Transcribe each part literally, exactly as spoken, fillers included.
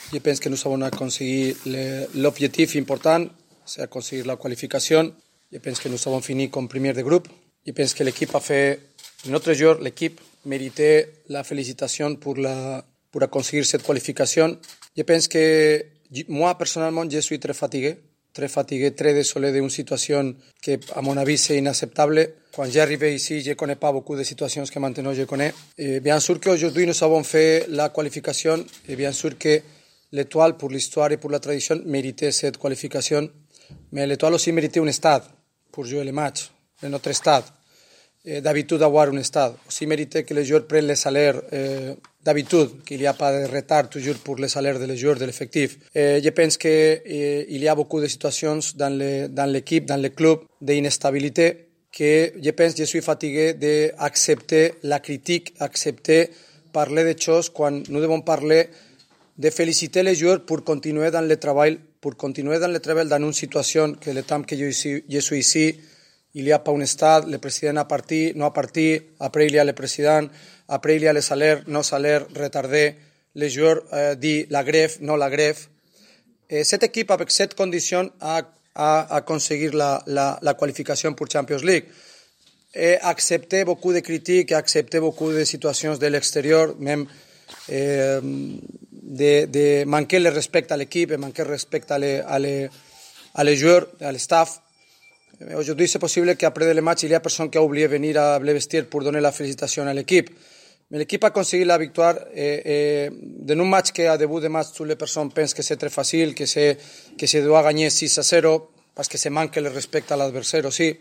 Je pense que nous avons conseguir l'objectif important, c'est conseguir la qualification. Je pense que nous avons fini comme premier de groupe. Je pense que l'équipe a fait, notre joueur, l'équipe méritait la félicitation pour, la, pour conseguir cette qualification. Je pense que moi, personnellement, je suis très fatigué, très fatigué, très désolé d'une situation que, à mon avis, c'est inacceptable. Quand j'arrive ici, je ne connais pas beaucoup de situations que maintenant je connais. Et bien sûr qu'aujourd'hui, nous avons fait la qualification et bien sûr que l'Étoile, pour l'histoire et pour la tradition, méritait cette qualification. Mais l'Étoile aussi méritait un stade pour jouer les matchs, notre stade. Eh, d'habitude avoir un stade. Aussi méritait que les joueurs prennent les salaires eh, d'habitude, qu'il n'y a pas de retard toujours pour les salaires des joueurs de l'effectif. Eh, je pense qu'il eh, y a beaucoup de situations dans, le, dans l'équipe, dans le club, d'instabilité, que je pense que je suis fatigué d'accepter la critique, accepter parler de choses quand nous devons parler de féliciter les joueurs pour continuer dans le travail, pour continuer dans le travail dans une situation que le temps que je suis, je suis ici, il n'y a pas un stade, le président a parti, no a parti, après il y a le président, après il y a les salaires, no salaires, retardés, les joueurs euh, disent la grève, no la grève. Et cette équipe, avec cette condition, a, a, a conseguir la, la, la qualification pour Champions League. Et accepté beaucoup de critiques, accepté beaucoup de situations de l'extérieur, même eh, de, de manquer le respect à l'équipe, manquer le respect à les, à les, à les joueurs, à le staff. Aujourd'hui, c'est possible qu'après le match, il y a personne qui a oublié venir à le vestiaire pour donner la félicitation à l'équipe. Mais l'équipe a conseguido la victoire et, et dans un match que, à début de match, toutes les personnes pensent que c'est très facile, que c'est, que se doit gagner six à zéro, parce que se manque le respect à l'adversaire aussi.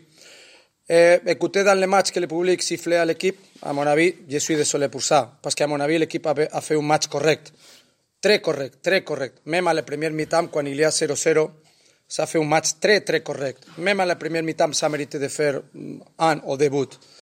Et, écoutez dans le match que le public sifflait à l'équipe, à mon avis, je suis désolé pour ça, parce qu'à mon avis, l'équipe a, a fait un match correct. Très correct, très correct. Même à la première mi-temps, quand il y a zéro zéro, ça fait un match très, très correct. Même à la première mi-temps, ça mérite de faire un au début.